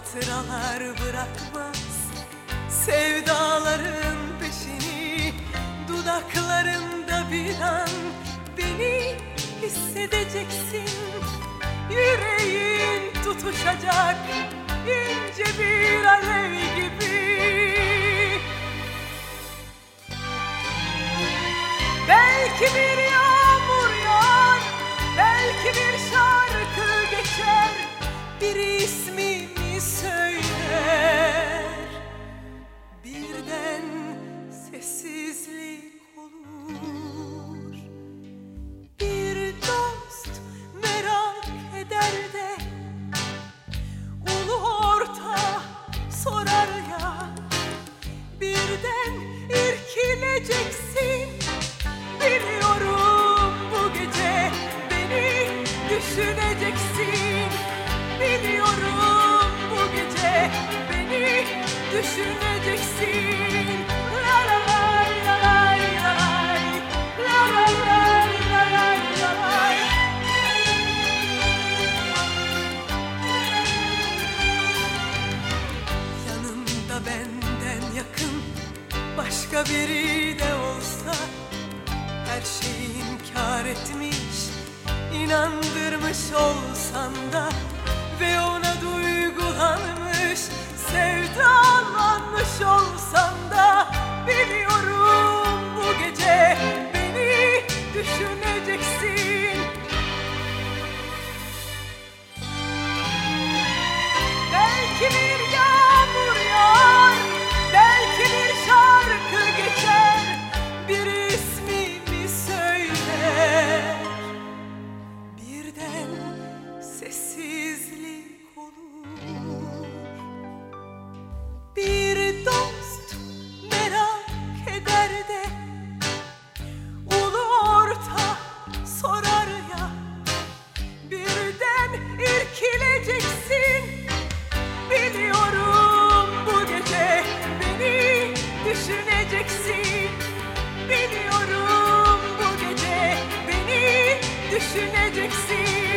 hatıralar bırakmaz sevdaların peşini. Dudaklarında bir an beni hissedeceksin. Yüreğin tutuşacak ince bir alev gibi. Belki bir yağmur yağar, belki bir şarkı geçer, biri ismimi söyler. Birden sessizlik olur. Bir dost merak eder de ulu orta sorar ya. Birden irkileceksin. Biliyorum bu gece beni düşüneceksin. Biliyorum bu gece beni düşüneceksin. La la la la la la la la la la. Yanında benden yakın başka biri de olsa, her şeyi inkar etmiş, inandırmış olsam da ve ona duygulanmış, sevdalanmış olsam da, biliyorum bu gece beni düşüneceksin. Belki bir yağmur yağar, belki bir şarkı geçer, biri ismimi söyler. Birden sessizlik olur. Bir dost merak eder de ulu orta sorar ya. Birden irkileceksin. Biliyorum bu gece beni düşüneceksin. Biliyorum bu gece beni düşüneceksin.